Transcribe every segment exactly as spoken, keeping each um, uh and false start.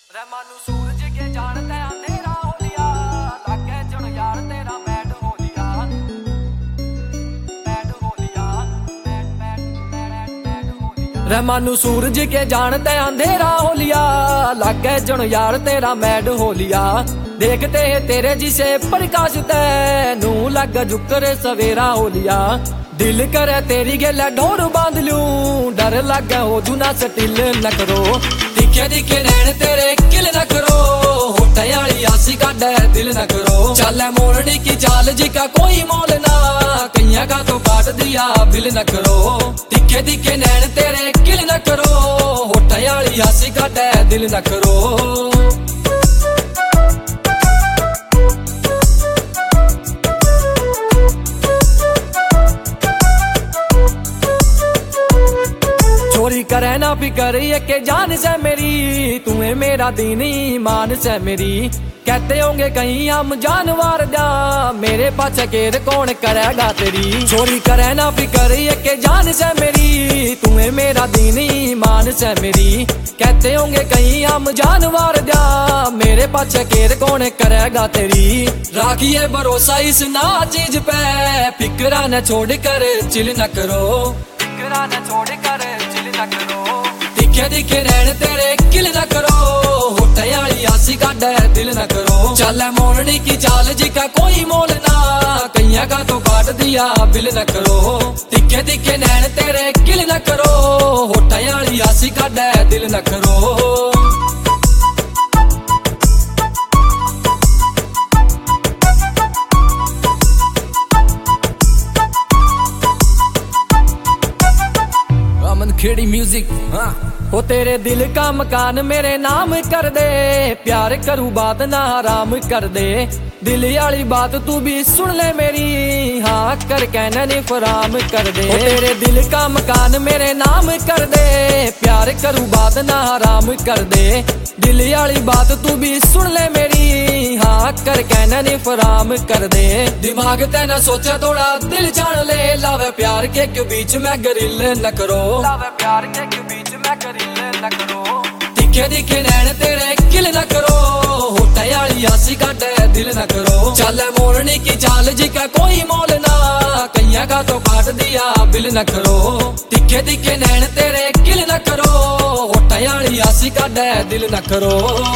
ਰਹਿਮਾ ਨੂੰ ਸੂਰਜ ਕੇ ਜਾਣਦਾ ਅੰਧੇਰਾ ਹੋ ਲਿਆ ਲਾਗੇ ਜਣ ਯਾਰ ਤੇਰਾ ਮੈਡ ਹੋ ਲਿਆ ਮੈਡ ਹੋ ਲਿਆ ਮੈਡ ਮੈਡ ਮੈਡ ਮੈਡ ਹੋ ਲਿਆ ਰਹਿਮਾ ਨੂੰ ਸੂਰਜ ਕੇ ਜਾਣਦਾ अंधेरा हो लिया लागे जण यार तेरा मैड हो लिया देखते है तेरे जिसे प्रकाश तैनू लग जुकर सवेरा हो लिया दिल करे तेरी गेला ढोर बांध लूं डर लगे हो दूना सटिल न करो दिखे दिखे नैन तेरे किल न करो होठे वाली आसी का डर दिल न करो चल मोरनी की चाल जी का कोई मोल ना कैया का तो काट दिया बिल न करो दिखे दिखे नैन तेरे किल न करो होठे वाली आसी का डर दिल न करो चोरी करे ना फिकर ये के जान से मेरी तुम्हें मेरा दीन ईमान से मेरी कहते होंगे कहीं हम जानवर जा मेरे पास केर कौन करेगा तेरी चोरी करे ना फिकर ये के जान से मेरी तुम्हें मेरा दीन ईमान से मेरी कहते होंगे कहीं हम जानवर जा मेरे पास केर कौन करेगा तेरी राखिए भरोसा इस ना चीज पे फिक्रा न छोड़ कर चिल न करो फिक्रा न छोड़ कर चिल न करो दिखे दिखे नैन तेरे किल न करो होठे वाली आसी का डर दिल न करो चल मोरनी की चाल जी का कोई मोल ना कैया का तो काट दिया बिल न करो दिखे दिखे नैन तेरे किल न करो होठे वाली आसी का डर दिल न करो खेड़ी म्यूजिक हाँ हो तेरे दिल का मकान मेरे नाम कर दे प्यार करूँ बात ना आराम कर दे दिल वाली बात तू भी सुन ले मेरी हाँ कर कहना नहीं फराम कर दे तेरे दिल का मकान मेरे नाम कर दे प्यार करूँ बात ना आराम कर दे दिल वाली बात तू भी सुन ले मेरी हाँ कर कहना नहीं फराम कर दे दिमाग तेना सोचा थोड़ा दिल जान ले लावे प्यार के क्यों बीच में गरिल न करो लावे प्यार के क्यों बीच में गरिल न करो दिखे दिखे नैन तेरे किल न करो होठे वाली आसी का डर दिल न करो चल मोरनी की चाल जी का कोई मोल ना कैया का तो काट दिया बिल न करो दिखे दिखे नैन तेरे किल न करो होठे वाली आसी का डर दिल न करो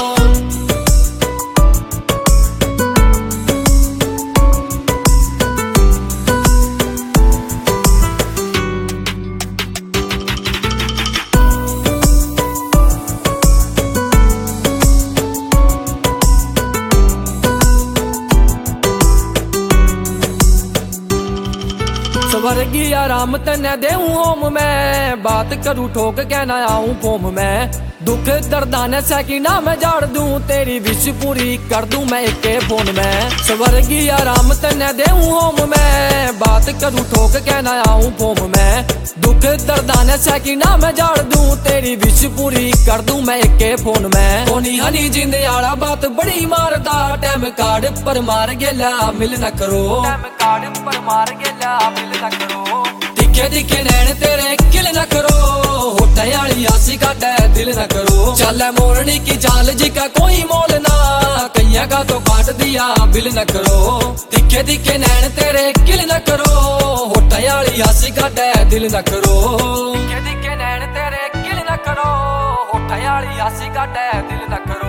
स्वर्गी आराम तन्ने देऊं होम मैं बात करूं ठोक के ना आऊं फोम मैं दुख दर्दाने सकीना मैं जाड़ दूं तेरी विश पूरी कर दूं मैं एक फोन में स्वर्गी आराम तन्ने देऊं होम मैं बात करूं ठोक के ना आऊं फोम में दुख दर्दाने सकीना मैं जाड़ दूं तेरी विश पूरी कर दूं मैं एक फोन में होनी हनी जिंद आला बात बड़ी मारदा टाइम कार्ड पर मार गेला मिल न करो टाइम कार्ड पर मार गेला मिल न करो दिखे दिखे नैन तेरे किल न करो होठे वाली आसी का डर दिल न करो चल मोरनी की चाल जी का कोई मोल ना कैया का तो काट दिया बिल न करो दिखे दिखे नैन तेरे किल न करो होठे वाली आसी का डर दिल न करो दिखे दिखे नैन तेरे किल न करो होठे वाली आसी का डर दिल न करो